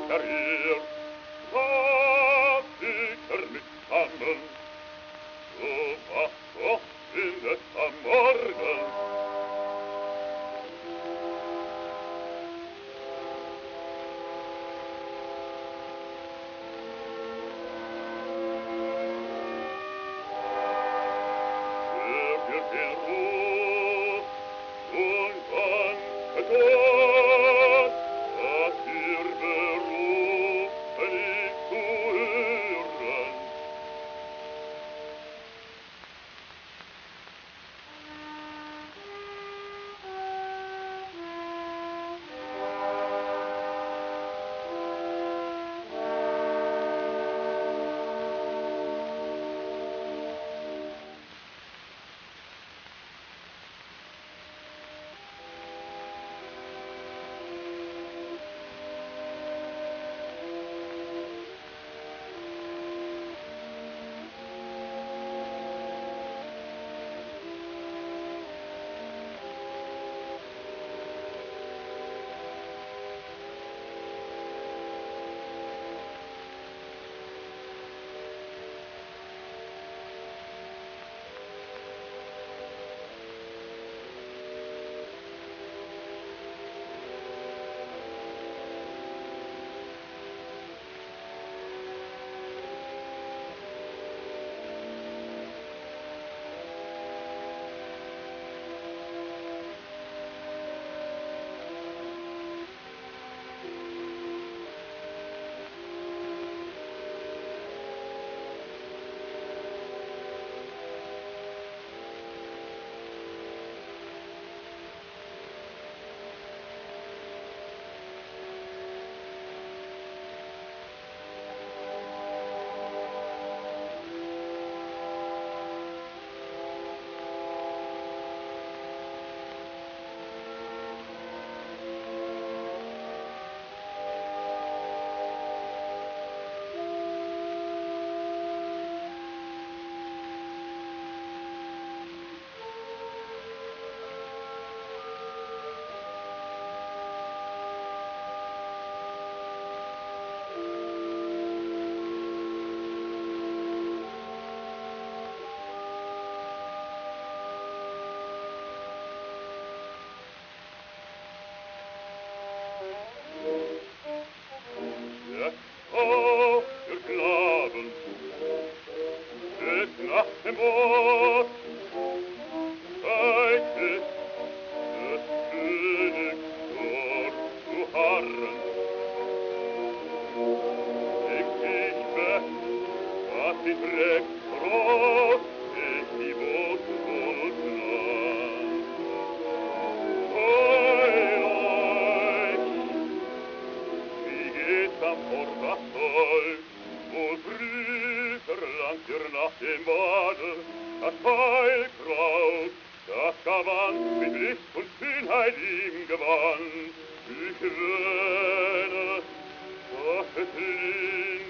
kariert, darf ich nicht sammeln. So was doch findet am Morgen. Für den Ruf und ganze Tod, was ihr berufen ist zu hören. Oh, ihr Glauben, steht nach dem Ort, Zeit ist, des Königs Tor zu harren. Legt sich weg, was sie trägt, groß ist die Wut Sultan. Heil euch! Wie geht's am Vorwärtsvolk, wo Brüder langt ihr nach dem Bade, das Heilkraut, das Gewand mit Licht und Schönheit ihm gewandt. Ich wähne, doch es